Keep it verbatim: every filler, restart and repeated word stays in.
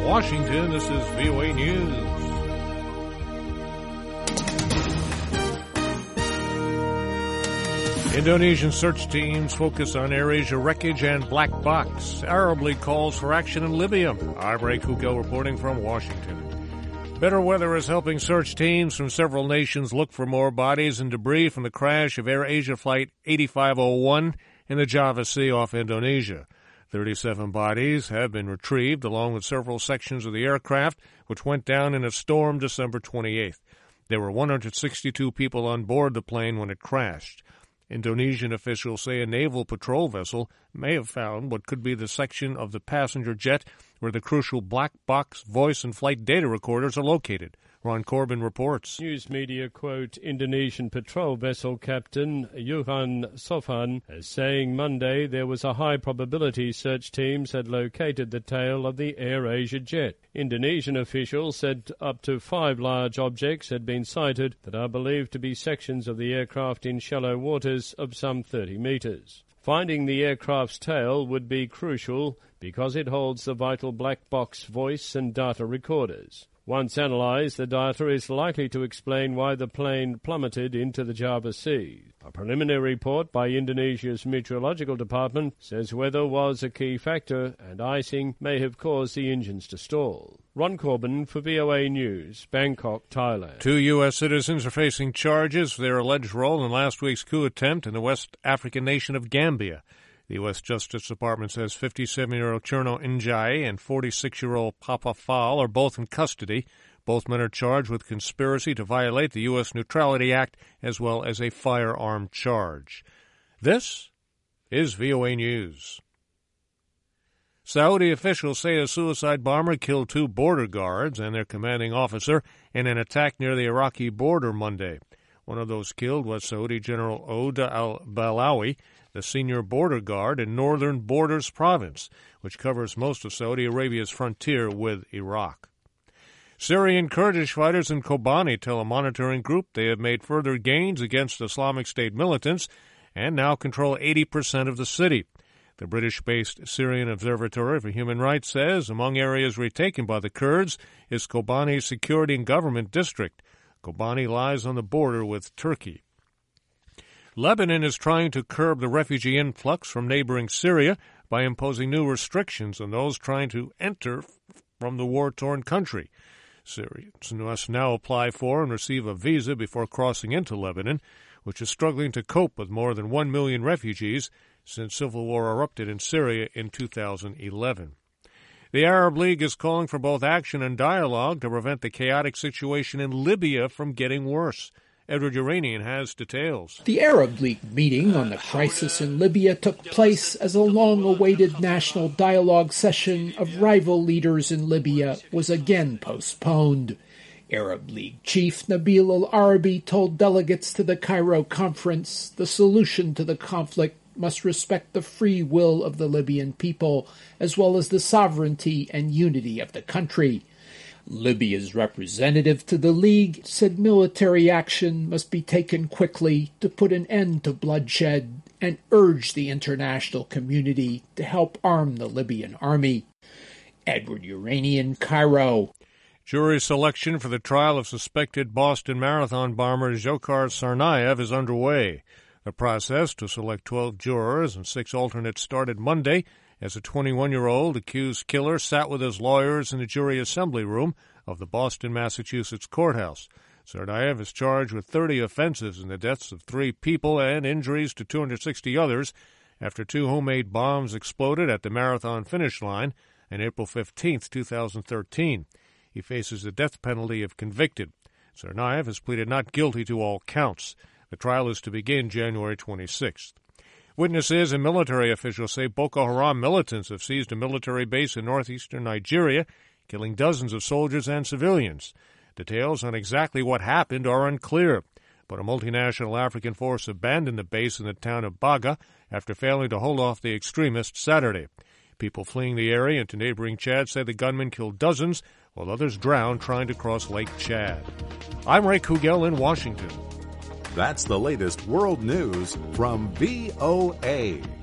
Washington, this is V O A News. Indonesian search teams focus on AirAsia wreckage and black box. Arab League calls for action in Libya. I'm Ray Kugel reporting from Washington. Better weather is helping search teams from several nations look for more bodies and debris from the crash of AirAsia Flight eighty-five oh one in the Java Sea off Indonesia. thirty-seven bodies have been retrieved, along with several sections of the aircraft, which went down in a storm December twenty-eighth. There were one hundred sixty-two people on board the plane when it crashed. Indonesian officials say a naval patrol vessel may have found what could be the section of the passenger jet where the crucial black box voice and flight data recorders are located. Ron Corbin reports. News media quote Indonesian patrol vessel captain Johan Sofan as saying Monday there was a high probability search teams had located the tail of the AirAsia jet. Indonesian officials said up to five large objects had been sighted that are believed to be sections of the aircraft in shallow waters of some thirty meters. Finding the aircraft's tail would be crucial because it holds the vital black box voice and data recorders. Once analysed, the data is likely to explain why the plane plummeted into the Java Sea. A preliminary report by Indonesia's meteorological department says weather was a key factor and icing may have caused the engines to stall. Ron Corbin for V O A News, Bangkok, Thailand. Two U S citizens are facing charges for their alleged role in last week's coup attempt in the West African nation of Gambia. The U S Justice Department says fifty-seven-year-old Cherno Njai and forty-six-year-old Papa Fall are both in custody. Both men are charged with conspiracy to violate the U S Neutrality Act as well as a firearm charge. This is V O A News. Saudi officials say a suicide bomber killed two border guards and their commanding officer in an attack near the Iraqi border Monday. One of those killed was Saudi General Oda al-Balawi, the senior border guard in northern Borders province, which covers most of Saudi Arabia's frontier with Iraq. Syrian Kurdish fighters in Kobani tell a monitoring group they have made further gains against Islamic State militants and now control eighty percent of the city. The British-based Syrian Observatory for Human Rights says among areas retaken by the Kurds is Kobani's security and government district. Kobani lies on the border with Turkey. Lebanon is trying to curb the refugee influx from neighboring Syria by imposing new restrictions on those trying to enter from the war-torn country. Syrians must now apply for and receive a visa before crossing into Lebanon, which is struggling to cope with more than one million refugees since civil war erupted in Syria in two thousand eleven. The Arab League is calling for both action and dialogue to prevent the chaotic situation in Libya from getting worse. Edward Uranian has details. The Arab League meeting on the crisis in Libya took place as a long-awaited national dialogue session of rival leaders in Libya was again postponed. Arab League chief Nabil al-Arabi told delegates to the Cairo conference the solution to the conflict must respect the free will of the Libyan people, as well as the sovereignty and unity of the country. Libya's representative to the League said military action must be taken quickly to put an end to bloodshed and urged the international community to help arm the Libyan army. Edward Uranian, Cairo. Jury selection for the trial of suspected Boston Marathon bomber Dzhokhar Tsarnaev is underway. The process to select twelve jurors and six alternates started Monday as a twenty-one-year-old accused killer sat with his lawyers in the jury assembly room of the Boston, Massachusetts courthouse. Tsarnaev is charged with thirty offenses in the deaths of three people and injuries to two hundred sixty others after two homemade bombs exploded at the marathon finish line on April fifteenth, two thousand thirteen. He faces the death penalty if convicted. Tsarnaev has pleaded not guilty to all counts. The trial is to begin January twenty-sixth. Witnesses and military officials say Boko Haram militants have seized a military base in northeastern Nigeria, killing dozens of soldiers and civilians. Details on exactly what happened are unclear, but a multinational African force abandoned the base in the town of Baga after failing to hold off the extremists Saturday. People fleeing the area into neighboring Chad say the gunmen killed dozens, while others drowned trying to cross Lake Chad. I'm Ray Kugel in Washington. That's the latest world news from V O A.